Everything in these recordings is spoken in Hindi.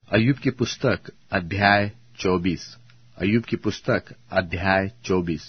अय्यूब की पुस्तक अध्याय 24। अय्यूब की पुस्तक अध्याय 24।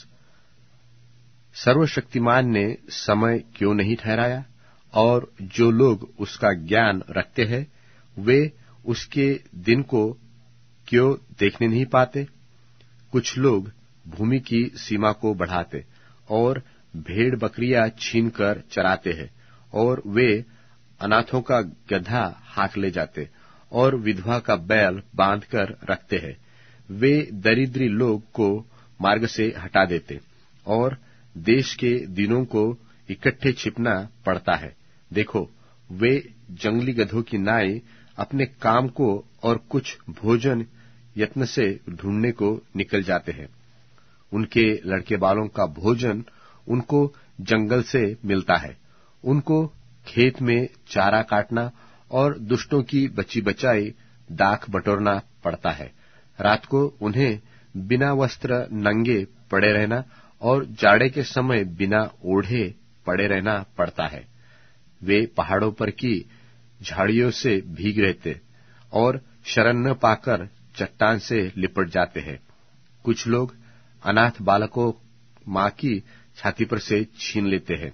सर्वशक्तिमान ने समय क्यों नहीं ठहराया, और जो लोग उसका ज्ञान रखते हैं वे उसके दिन को क्यों देखने नहीं पाते। कुछ लोग भूमि की सीमा को बढ़ाते और भेड़ बकरियां छीन कर चराते हैं, और वे अनाथों का गदहा हाँक ले जाते और विधवा का बैल बांधकर रखते हैं। वे दरिद्री लोग को मार्ग से हटा देते और देश के दिनों को इकट्ठे छिपना पड़ता है। देखो, वे जंगली गधों की नाई अपने काम को और कुछ भोजन यत्न से ढूंढने को निकल जाते हैं। उनके लड़के बालों का भोजन उनको जंगल से मिलता है। उनको खेत में चारा काटना और दुष्टों की बची बचाई दाख बटोरना पड़ता है। रात को उन्हें बिना वस्त्र नंगे पड़े रहना और जाड़े के समय बिना ओढ़े पड़े रहना पड़ता है। वे पहाड़ों पर की झाड़ियों से भीग रहते और शरण न पाकर चट्टान से लिपट जाते हैं। कुछ लोग अनाथ बालकों मां की छाती पर से छीन लेते हैं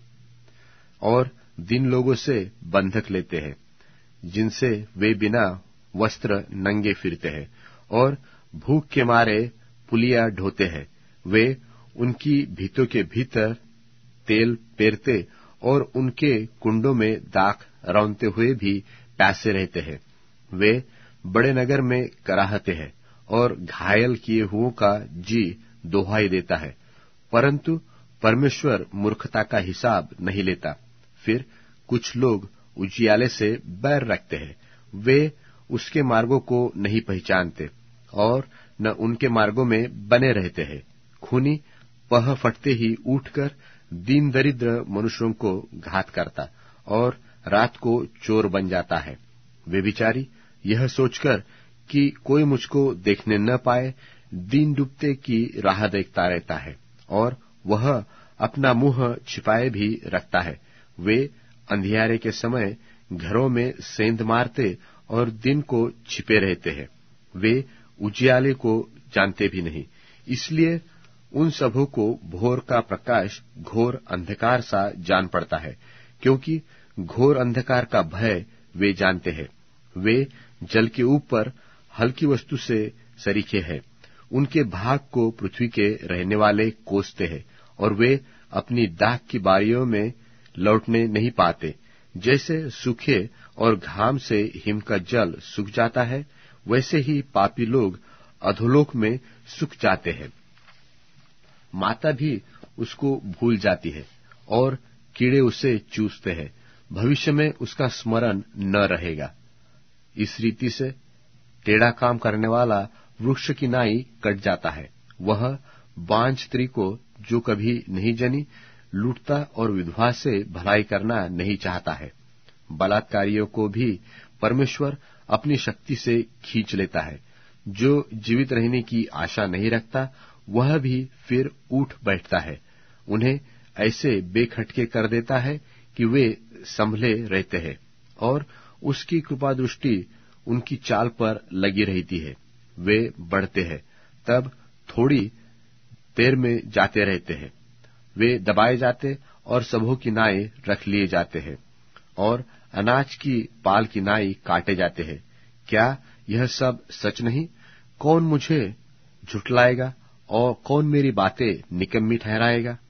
और दिन लोगों से बंधक लेते हैं, जिनसे वे बिना वस्त्र नंगे फिरते हैं और भूख के मारे पुलिया ढोते हैं। वे उनकी भीतों के भीतर तेल पेरते और उनके कुंडों में दाख रौंदते हुए भी प्यासे रहते हैं। वे बड़े नगर में कराहते हैं और घायल किए हुओं का जी दोहाई देता है, परंतु परमेश्वर मूर्खता का हिसाब नहीं लेता। फिर कुछ लोग उजियाले से बैर रखते हैं। वे उसके मार्गों को नहीं पहचानते और न उनके मार्गों में बने रहते हैं। खूनी पह फटते ही उठकर दीन दरिद्र मनुष्यों को घात करता और रात को चोर बन जाता है। वे बिचारी यह सोचकर कि कोई मुझको देखने न पाए, दीन डूबते की राह देखता रहता है और वह अपना मुंह छिपाए भी रखता है। वे अंधियारे के समय घरों में सेंध मारते और दिन को छिपे रहते हैं। वे उजियाले को जानते भी नहीं, इसलिए उन सबों को भोर का प्रकाश घोर अंधकार सा जान पड़ता है, क्योंकि घोर अंधकार का भय वे जानते हैं। वे जल के ऊपर हल्की वस्तु से सरीखे हैं। उनके भाग को पृथ्वी के रहने वाले कोसते हैं और वे अपनी दाख की बारियों में लौटने नहीं पाते। जैसे सूखे और घाम से हिम का जल सूख जाता है, वैसे ही पापी लोग अधोलोक में सूख जाते हैं। माता भी उसको भूल जाती है और कीड़े उसे चूसते हैं। भविष्य में उसका स्मरण न रहेगा। इस रीति से टेढ़ा काम करने वाला वृक्ष की नाई कट जाता है। वह बांझ स्त्री को जो कभी नहीं जनी, लूटता और विधवा से भलाई करना नहीं चाहता है। बलात्कारियों को भी परमेश्वर अपनी शक्ति से खींच लेता है। जो जीवित रहने की आशा नहीं रखता, वह भी फिर उठ बैठता है। उन्हें ऐसे बेखटके कर देता है कि वे संभले रहते हैं और उसकी कृपा दृष्टि उनकी चाल पर लगी रहती है। वे बढ़ते हैं, तब थोड़ी देर में जाते रहते हैं। वे दबाए जाते और सबों की नाई रख लिए जाते हैं और अनाज की पाल की नाई काटे जाते हैं। क्या यह सब सच नहीं? कौन मुझे झुठलाएगा और कौन मेरी बातें निकम्मी ठहराएगा?